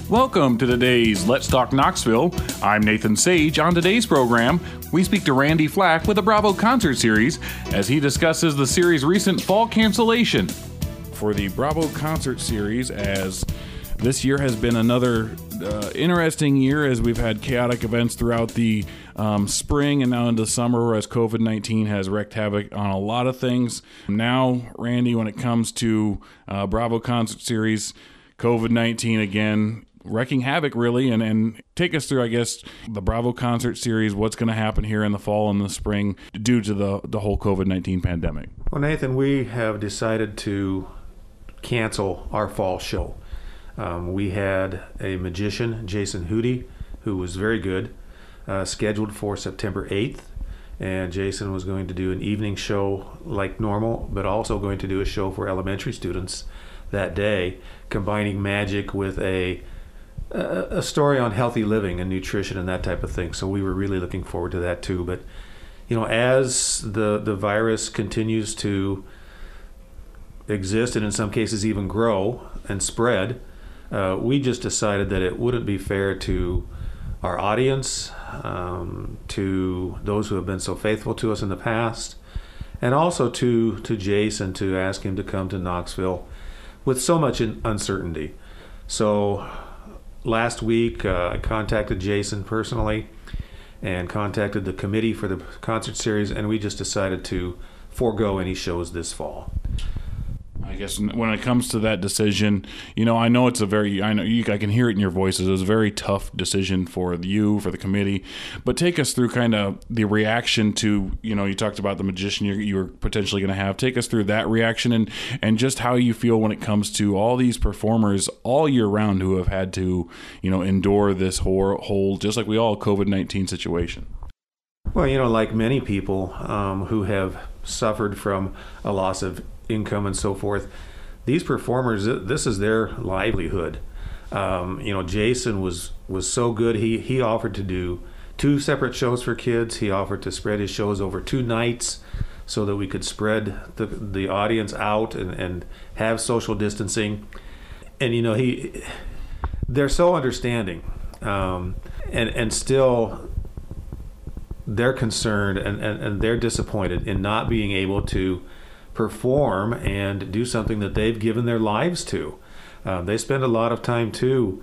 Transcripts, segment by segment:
Welcome to today's Let's Talk Knoxville. I'm Nathan Sage. On today's program, we speak to Randy Flack with the Bravo Concert Series as he discusses the series' recent fall cancellation. For the Bravo Concert Series, as this year has been another interesting year as we've had chaotic events throughout the spring and now into summer as COVID-19 has wreaked havoc on a lot of things. Now, Randy, when it comes to Bravo Concert Series, COVID-19 again wreaking havoc, really, and take us through, I guess, the Bravo Concert Series, what's going to happen here in the fall and the spring due to the whole COVID-19 pandemic. Well, Nathan, we have decided to cancel our fall show. We had a magician, Jason Hootie, who was very good, scheduled for September 8th, and Jason was going to do an evening show like normal, but also going to do a show for elementary students that day, combining magic with a story on healthy living and nutrition and that type of thing. So we were really looking forward to that too. But you know, as the virus continues to exist and in some cases even grow and spread, we just decided that it wouldn't be fair to our audience, to those who have been so faithful to us in the past, and also to Jason, to ask him to come to Knoxville with so much uncertainty. So last week, I contacted Jason personally and contacted the committee for the concert series, and we just decided to forego any shows this fall. I guess when it comes to that decision, you know, I know I can hear it in your voices. It was a very tough decision for you, for the committee, but take us through kind of the reaction to, you know, you talked about the magician you were potentially going to have. Take us through that reaction and just how you feel when it comes to all these performers all year round who have had to, you know, endure this whole, just like we all, COVID-19 situation. Well, you know, like many people who have suffered from a loss of income and so forth, these performers, this is their livelihood. You know, Jason was so good. He offered to do 2 separate shows for kids. He offered to spread his shows over 2 nights so that we could spread the audience out and have social distancing. And you know, they're so understanding, and still they're concerned and they're disappointed in not being able to perform and do something that they've given their lives to. They spend a lot of time too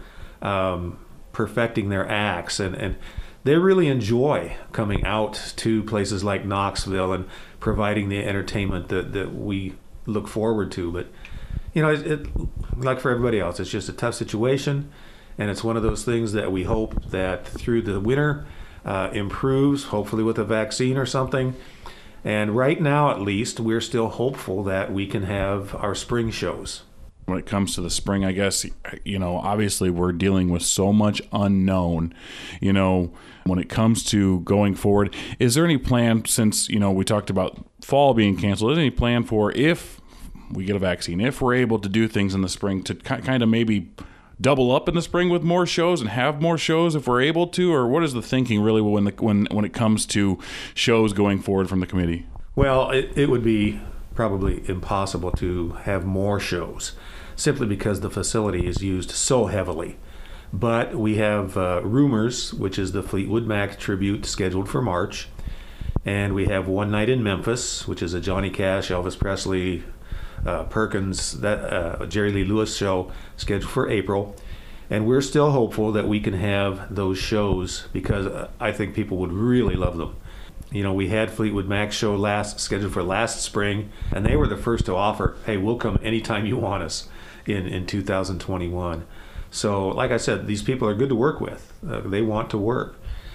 perfecting their acts, and they really enjoy coming out to places like Knoxville and providing the entertainment that we look forward to. But you know, it like for everybody else, it's just a tough situation, and it's one of those things that we hope that through the winter improves, hopefully with a vaccine or something. And right now, at least, we're still hopeful that we can have our spring shows. When it comes to the spring, I guess, you know, obviously we're dealing with so much unknown, you know, when it comes to going forward. Is there any plan, since, you know, we talked about fall being canceled, is there any plan for if we get a vaccine, if we're able to do things in the spring to kind of maybe double up in the spring with more shows and have more shows if we're able to, or what is the thinking really when it comes to shows going forward from the committee? Well, it would be probably impossible to have more shows simply because the facility is used so heavily. But we have Rumors, which is the Fleetwood Mac tribute scheduled for March, and we have One Night in Memphis, which is a Johnny Cash, Elvis Presley, Perkins, Jerry Lee Lewis show scheduled for April. And we're still hopeful that we can have those shows because I think people would really love them. You know, we had Fleetwood Mac show scheduled for last spring, and they were the first to offer, hey, we'll come anytime you want us in 2021. So like I said, these people are good to work with. They want to work.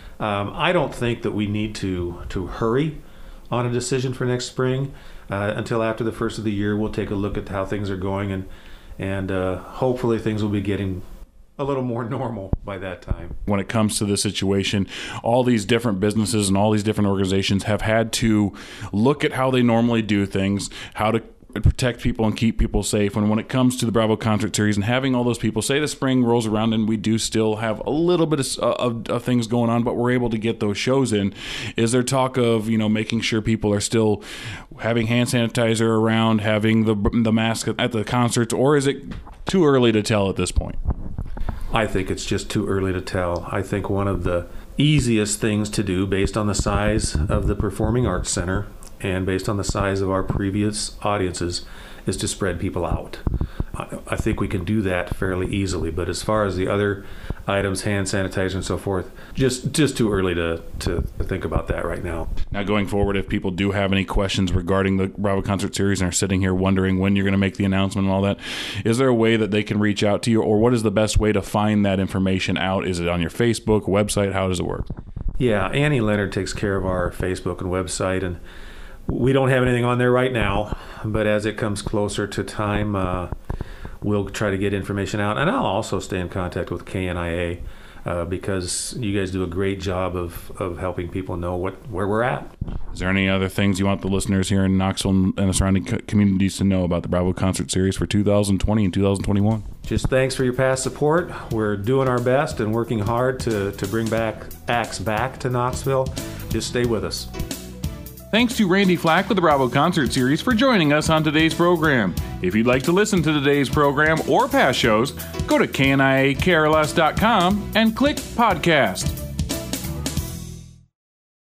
I don't think that we need to hurry on a decision for next spring. Until after the first of the year, we'll take a look at how things are going, and hopefully things will be getting a little more normal by that time. When it comes to the situation, all these different businesses and all these different organizations have had to look at how they normally do things, how to protect people and keep people safe. And when it comes to the Bravo Concert Series and having all those people, say the spring rolls around and we do still have a little bit of things going on, but we're able to get those shows in, is there talk of, you know, making sure people are still having hand sanitizer around, having the mask at the concerts, or is it too early to tell at this point? I think it's just too early to tell. I think one of the easiest things to do based on the size of the Performing Arts Center and based on the size of our previous audiences is to spread people out. I think we can do that fairly easily, but as far as the other items, hand sanitizer and so forth, just too early to think about that right now. Now, going forward, if people do have any questions regarding the Bravo Concert Series and are sitting here wondering when you're going to make the announcement and all that, is there a way that they can reach out to you, or what is the best way to find that information out? Is it on your Facebook, website? How does it work? Yeah, Annie Leonard takes care of our Facebook and website, and we don't have anything on there right now, but as it comes closer to time, we'll try to get information out. And I'll also stay in contact with KNIA because you guys do a great job of helping people know where we're at. Is there any other things you want the listeners here in Knoxville and the surrounding communities to know about the Bravo Concert Series for 2020 and 2021? Just thanks for your past support. We're doing our best and working hard to bring back acts back to Knoxville. Just stay with us. Thanks to Randy Flack with the Bravo Concert Series for joining us on today's program. If you'd like to listen to today's program or past shows, go to KNIAKRLS.com and click Podcast.